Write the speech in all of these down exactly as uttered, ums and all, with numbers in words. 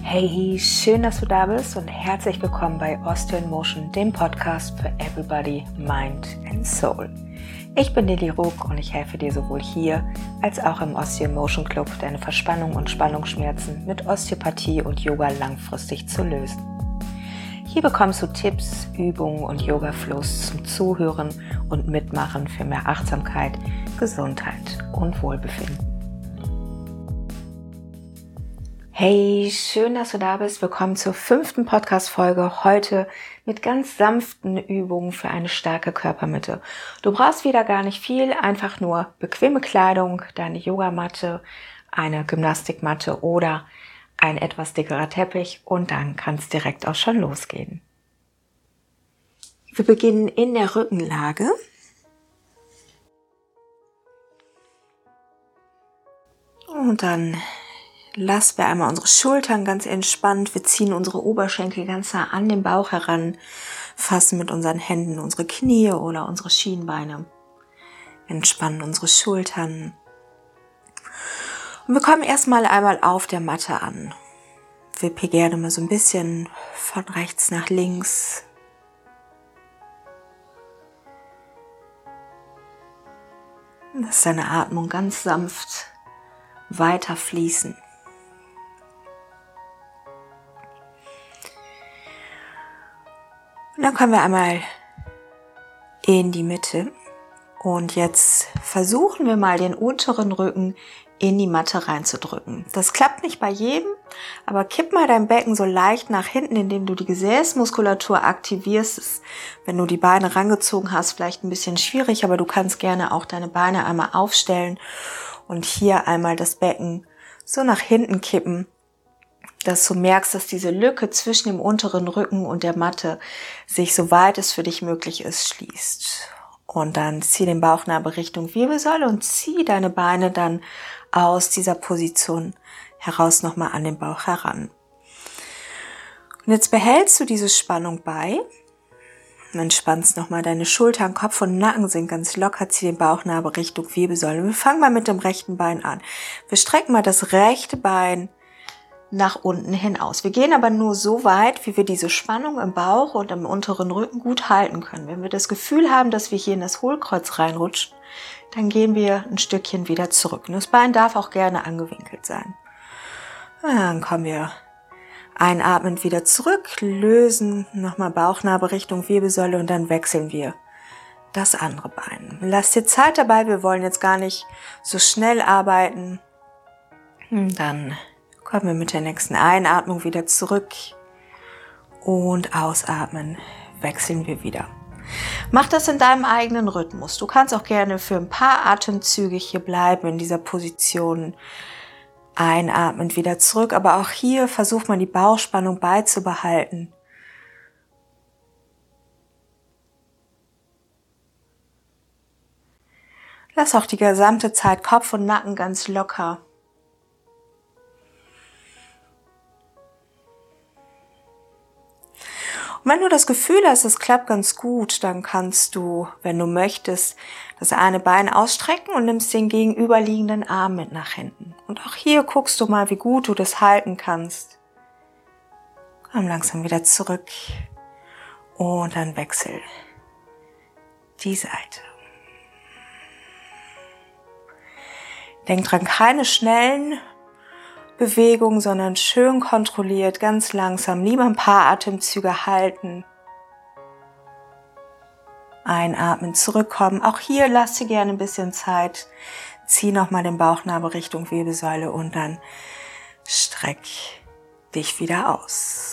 Hey, schön, dass du da bist und herzlich willkommen bei Osteo in Motion, dem Podcast für Everybody, Mind and Soul. Ich bin Lili Ruck und ich helfe dir sowohl hier als auch im Osteo in Motion Club, deine Verspannung und Spannungsschmerzen mit Osteopathie und Yoga langfristig zu lösen. Hier bekommst du Tipps, Übungen und Yoga-Flows zum Zuhören und Mitmachen für mehr Achtsamkeit, Gesundheit und Wohlbefinden. Hey, schön, dass du da bist. Willkommen zur fünften Podcast-Folge. Heute mit ganz sanften Übungen für eine starke Körpermitte. Du brauchst wieder gar nicht viel, einfach nur bequeme Kleidung, deine Yogamatte, eine Gymnastikmatte oder ein etwas dickerer Teppich und dann kann es direkt auch schon losgehen. Wir beginnen in der Rückenlage. Und dann lassen wir einmal unsere Schultern ganz entspannt. Wir ziehen unsere Oberschenkel ganz nah an den Bauch heran, fassen mit unseren Händen unsere Knie oder unsere Schienbeine, entspannen unsere Schultern. Und wir kommen erstmal einmal auf der Matte an. Wippe gerne mal so ein bisschen von rechts nach links. Lass deine Atmung ganz sanft weiter fließen. Und dann kommen wir einmal in die Mitte und jetzt versuchen wir mal den unteren Rücken in die Matte reinzudrücken. Das klappt nicht bei jedem, aber kipp mal dein Becken so leicht nach hinten, indem du die Gesäßmuskulatur aktivierst. Das ist, wenn du die Beine rangezogen hast, vielleicht ein bisschen schwierig, aber du kannst gerne auch deine Beine einmal aufstellen und hier einmal das Becken so nach hinten kippen, dass du merkst, dass diese Lücke zwischen dem unteren Rücken und der Matte sich, soweit es für dich möglich ist, schließt. Und dann zieh den Bauchnabel Richtung Wirbelsäule und zieh deine Beine dann aus dieser Position heraus nochmal an den Bauch heran. Und jetzt behältst du diese Spannung bei. Und entspannst nochmal deine Schultern, Kopf und Nacken sind ganz locker. Zieh den Bauchnabel Richtung Wirbelsäule. Wir fangen mal mit dem rechten Bein an. Wir strecken mal das rechte Bein nach unten hinaus. Wir gehen aber nur so weit, wie wir diese Spannung im Bauch und im unteren Rücken gut halten können. Wenn wir das Gefühl haben, dass wir hier in das Hohlkreuz reinrutschen, dann gehen wir ein Stückchen wieder zurück. Und das Bein darf auch gerne angewinkelt sein. Dann kommen wir einatmend wieder zurück, lösen nochmal Bauchnabel Richtung Wirbelsäule und dann wechseln wir das andere Bein. Lass dir Zeit dabei, wir wollen jetzt gar nicht so schnell arbeiten. Und dann kommen wir mit der nächsten Einatmung wieder zurück und ausatmen, wechseln wir wieder. Mach das in deinem eigenen Rhythmus. Du kannst auch gerne für ein paar Atemzüge hier bleiben in dieser Position. Einatmen wieder zurück, aber auch hier versucht man die Bauchspannung beizubehalten. Lass auch die gesamte Zeit Kopf und Nacken ganz locker. Und wenn du das Gefühl hast, es klappt ganz gut, dann kannst du, wenn du möchtest, das eine Bein ausstrecken und nimmst den gegenüberliegenden Arm mit nach hinten. Und auch hier guckst du mal, wie gut du das halten kannst. Komm langsam wieder zurück und dann wechsel die Seite. Denk dran, keine schnellen Bewegung, sondern schön kontrolliert, ganz langsam, lieber ein paar Atemzüge halten. Einatmen, zurückkommen. Auch hier lass dir gerne ein bisschen Zeit. Zieh nochmal den Bauchnabel Richtung Wirbelsäule und dann streck dich wieder aus.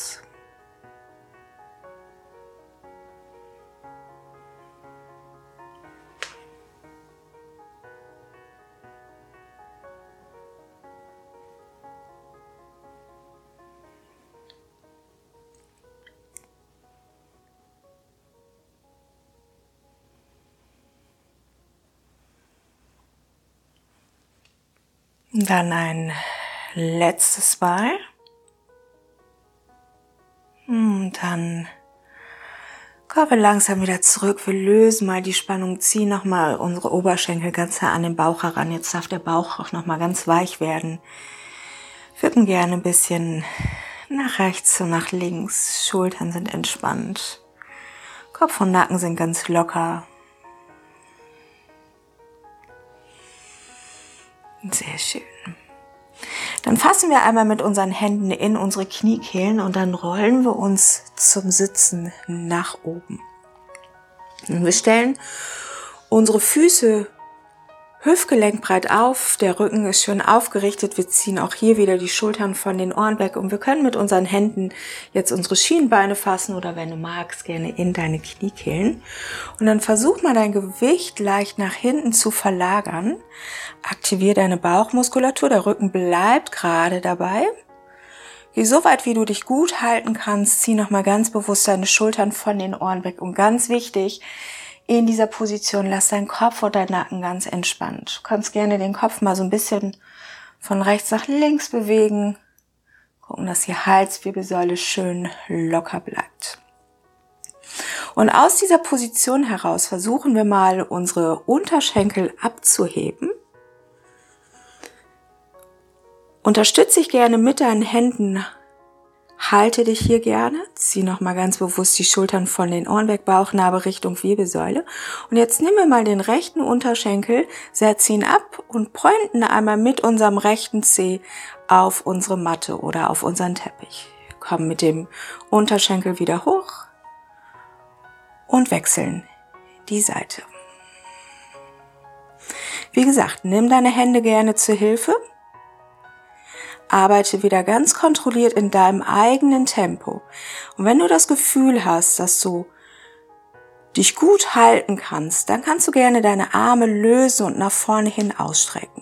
Dann ein letztes Mal. Und dann kommen wir langsam wieder zurück. Wir lösen mal die Spannung, ziehen nochmal unsere Oberschenkel ganz nah an den Bauch heran. Jetzt darf der Bauch auch nochmal ganz weich werden. Wippen gerne ein bisschen nach rechts und nach links. Schultern sind entspannt. Kopf und Nacken sind ganz locker. Sehr schön. Dann fassen wir einmal mit unseren Händen in unsere Kniekehlen und dann rollen wir uns zum Sitzen nach oben. Und wir stellen unsere Füße hüftgelenkbreit auf, der Rücken ist schön aufgerichtet, wir ziehen auch hier wieder die Schultern von den Ohren weg und wir können mit unseren Händen jetzt unsere Schienbeine fassen oder wenn du magst, gerne in deine Kniekehlen. Und dann versuch mal dein Gewicht leicht nach hinten zu verlagern. Aktiviere deine Bauchmuskulatur, der Rücken bleibt gerade dabei. Geh so weit, wie du dich gut halten kannst, zieh nochmal ganz bewusst deine Schultern von den Ohren weg und ganz wichtig, in dieser Position lass deinen Kopf und deinen Nacken ganz entspannt. Du kannst gerne den Kopf mal so ein bisschen von rechts nach links bewegen. Gucken, dass die Halswirbelsäule schön locker bleibt. Und aus dieser Position heraus versuchen wir mal, unsere Unterschenkel abzuheben. Unterstütze dich gerne mit deinen Händen. Halte dich hier gerne, zieh nochmal ganz bewusst die Schultern von den Ohren weg, Bauchnabel Richtung Wirbelsäule. Und jetzt nehmen wir mal den rechten Unterschenkel, setzen ihn ab und pointen einmal mit unserem rechten Zeh auf unsere Matte oder auf unseren Teppich. Kommen mit dem Unterschenkel wieder hoch und wechseln die Seite. Wie gesagt, nimm deine Hände gerne zur Hilfe. Arbeite wieder ganz kontrolliert in deinem eigenen Tempo. Und wenn du das Gefühl hast, dass du dich gut halten kannst, dann kannst du gerne deine Arme lösen und nach vorne hin ausstrecken.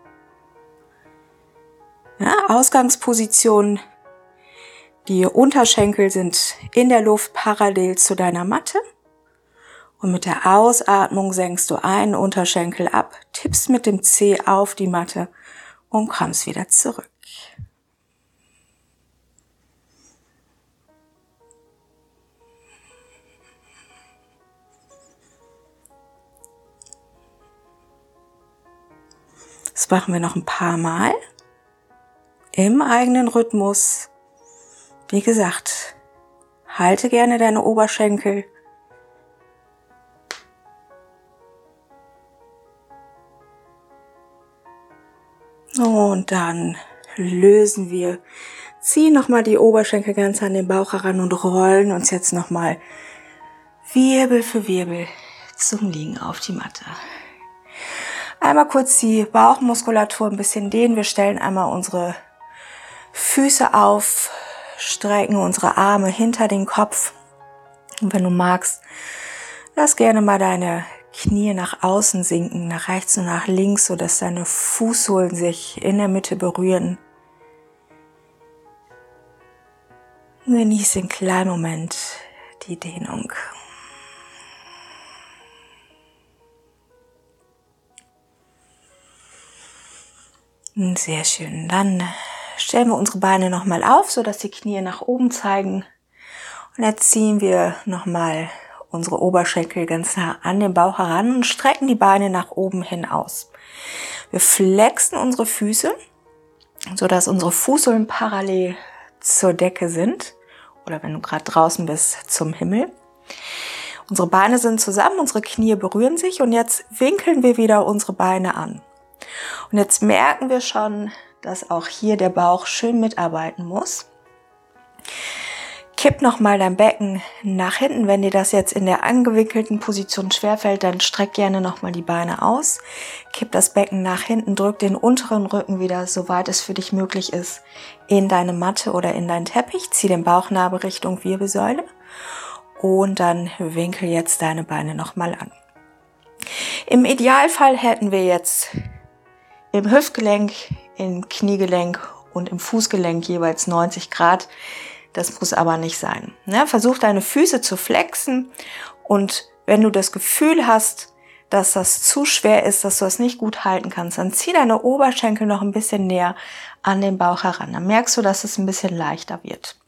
Ja, Ausgangsposition. Die Unterschenkel sind in der Luft parallel zu deiner Matte. Und mit der Ausatmung senkst du einen Unterschenkel ab, tippst mit dem Zeh auf die Matte und kommst wieder zurück. Das machen wir noch ein paar Mal im eigenen Rhythmus. Wie gesagt, halte gerne deine Oberschenkel. Und dann lösen wir, ziehen nochmal die Oberschenkel ganz an den Bauch heran und rollen uns jetzt nochmal Wirbel für Wirbel zum Liegen auf die Matte. Einmal kurz die Bauchmuskulatur ein bisschen dehnen. Wir stellen einmal unsere Füße auf, strecken unsere Arme hinter den Kopf. Und wenn du magst, lass gerne mal deine Knie nach außen sinken, nach rechts und nach links, sodass deine Fußsohlen sich in der Mitte berühren. Genieße einen kleinen Moment die Dehnung. Sehr schön. Dann stellen wir unsere Beine nochmal auf, sodass die Knie nach oben zeigen. Und jetzt ziehen wir nochmal unsere Oberschenkel ganz nah an den Bauch heran und strecken die Beine nach oben hin aus. Wir flexen unsere Füße, sodass unsere Fußsohlen parallel zur Decke sind. Oder wenn du gerade draußen bist, zum Himmel. Unsere Beine sind zusammen, unsere Knie berühren sich und jetzt winkeln wir wieder unsere Beine an. Und jetzt merken wir schon, dass auch hier der Bauch schön mitarbeiten muss. Kipp nochmal dein Becken nach hinten. Wenn dir das jetzt in der angewinkelten Position schwerfällt, dann streck gerne nochmal die Beine aus. Kipp das Becken nach hinten, drück den unteren Rücken wieder, soweit es für dich möglich ist, in deine Matte oder in deinen Teppich. Zieh den Bauchnabel Richtung Wirbelsäule und dann winkel jetzt deine Beine nochmal an. Im Idealfall hätten wir jetzt im Hüftgelenk, im Kniegelenk und im Fußgelenk jeweils neunzig Grad. Das muss aber nicht sein. Ja, versuch deine Füße zu flexen und wenn du das Gefühl hast, dass das zu schwer ist, dass du das nicht gut halten kannst, dann zieh deine Oberschenkel noch ein bisschen näher an den Bauch heran. Dann merkst du, dass es ein bisschen leichter wird.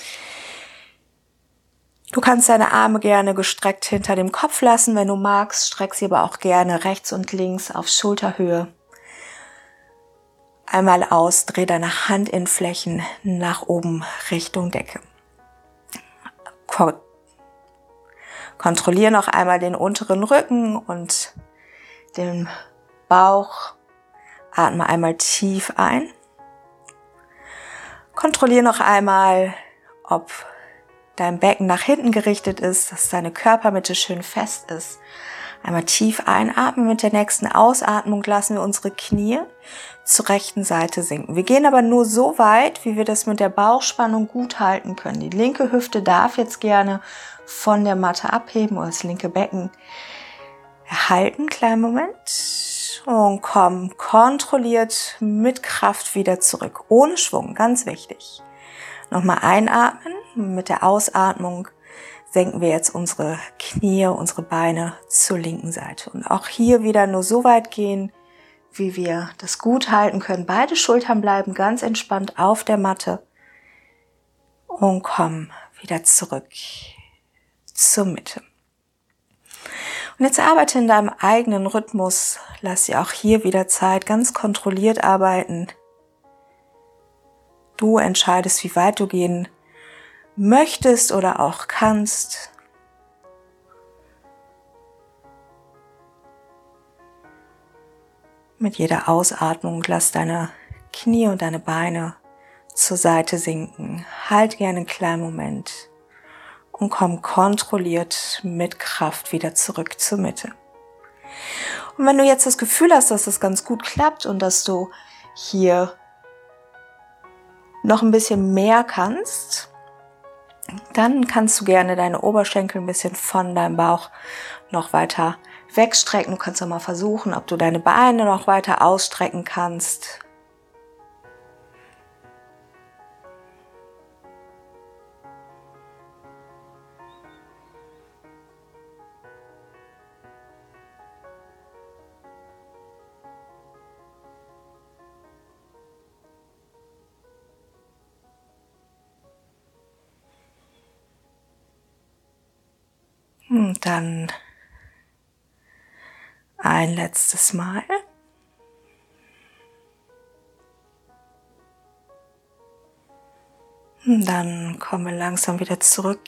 Du kannst deine Arme gerne gestreckt hinter dem Kopf lassen, wenn du magst. Streck sie aber auch gerne rechts und links auf Schulterhöhe. Einmal aus, dreh deine Handinnenflächen nach oben Richtung Decke. Ko- Kontrolliere noch einmal den unteren Rücken und den Bauch. Atme einmal tief ein. Kontrolliere noch einmal, ob dein Becken nach hinten gerichtet ist, dass deine Körpermitte schön fest ist. Einmal tief einatmen. Mit der nächsten Ausatmung lassen wir unsere Knie zur rechten Seite sinken. Wir gehen aber nur so weit, wie wir das mit der Bauchspannung gut halten können. Die linke Hüfte darf jetzt gerne von der Matte abheben oder das linke Becken erhalten. Kleinen Moment. Und komm kontrolliert mit Kraft wieder zurück. Ohne Schwung, ganz wichtig. Nochmal einatmen. Mit der Ausatmung senken wir jetzt unsere Knie, unsere Beine zur linken Seite. Und auch hier wieder nur so weit gehen, wie wir das gut halten können. Beide Schultern bleiben ganz entspannt auf der Matte. Und komm wieder zurück zur Mitte. Und jetzt arbeite in deinem eigenen Rhythmus. Lass dir auch hier wieder Zeit, ganz kontrolliert arbeiten. Du entscheidest, wie weit du gehen möchtest oder auch kannst. Mit jeder Ausatmung lass deine Knie und deine Beine zur Seite sinken. Halt gerne einen kleinen Moment und komm kontrolliert mit Kraft wieder zurück zur Mitte. Und wenn du jetzt das Gefühl hast, dass das ganz gut klappt und dass du hier noch ein bisschen mehr kannst, dann kannst du gerne deine Oberschenkel ein bisschen von deinem Bauch noch weiter wegstrecken. Du kannst auch mal versuchen, ob du deine Beine noch weiter ausstrecken kannst. Und dann ein letztes Mal. Und dann kommen wir langsam wieder zurück.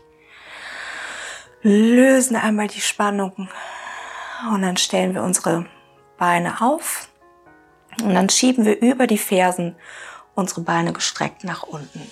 Lösen einmal die Spannung. Und dann stellen wir unsere Beine auf. Und dann schieben wir über die Fersen unsere Beine gestreckt nach unten.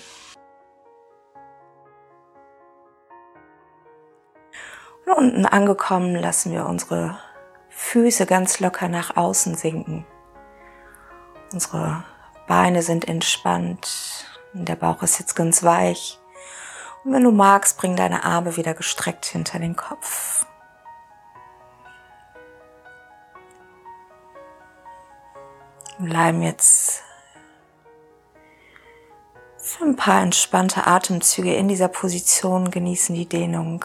Und unten angekommen lassen wir unsere Füße ganz locker nach außen sinken. Unsere Beine sind entspannt und der Bauch ist jetzt ganz weich. Und wenn du magst, bring deine Arme wieder gestreckt hinter den Kopf. Wir bleiben jetzt für ein paar entspannte Atemzüge in dieser Position, genießen die Dehnung.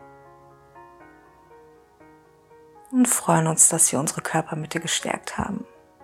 Und freuen uns, dass wir unsere Körpermitte gestärkt haben.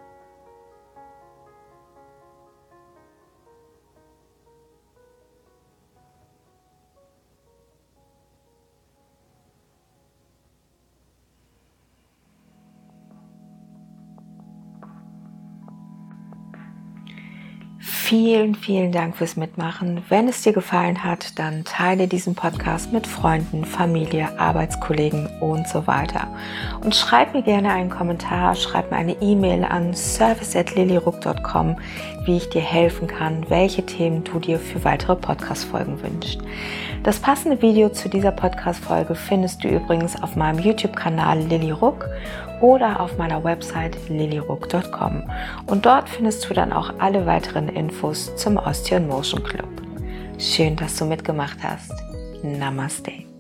Vielen, vielen Dank fürs Mitmachen. Wenn es dir gefallen hat, dann teile diesen Podcast mit Freunden, Familie, Arbeitskollegen und so weiter. Und schreib mir gerne einen Kommentar, schreib mir eine E-Mail an service at lilyruck dot com, wie ich dir helfen kann, welche Themen du dir für weitere Podcast-Folgen wünschst. Das passende Video zu dieser Podcast-Folge findest du übrigens auf meinem YouTube-Kanal Lilyruck oder auf meiner Website lilyruck dot com. Und dort findest du dann auch alle weiteren Infos zum Osteon Motion Club. Schön, dass du mitgemacht hast. Namaste.